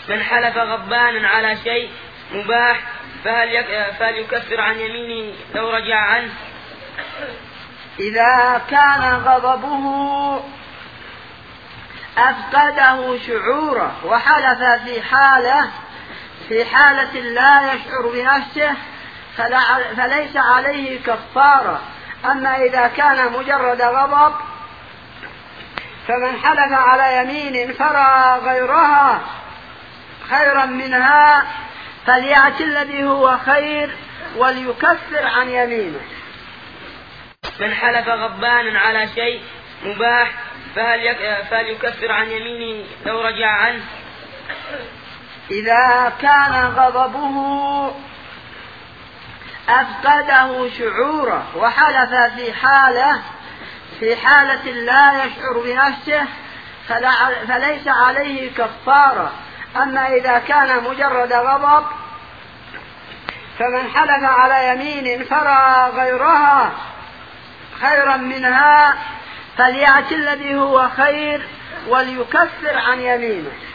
من حلف غضبانا على شيء مباح فهل يكفر عن يمينه لو رجع عنه؟ إذا كان غضبه أفقده شعوره وحلف في حالة لا يشعر بنفسه فليس عليه كفارة. أما إذا كان مجرد غضب فمن حلف على يمين فرأى غيرها خيرا منها فليأت الذي هو خير وليكفر عن يمينه. من حلف غضبانا على شيء مباح فهل يكفر عن يمينه لو رجع عنه؟ إذا كان غضبه أفقده شعوره وحلف في حالة لا يشعر بنفسه فليس عليه كفارة. أما إذا كان مجرد غضب فمن حلف على يمين فرأى غيرها خيرا منها فليأت الذي هو خير وليكفر عن يمينه.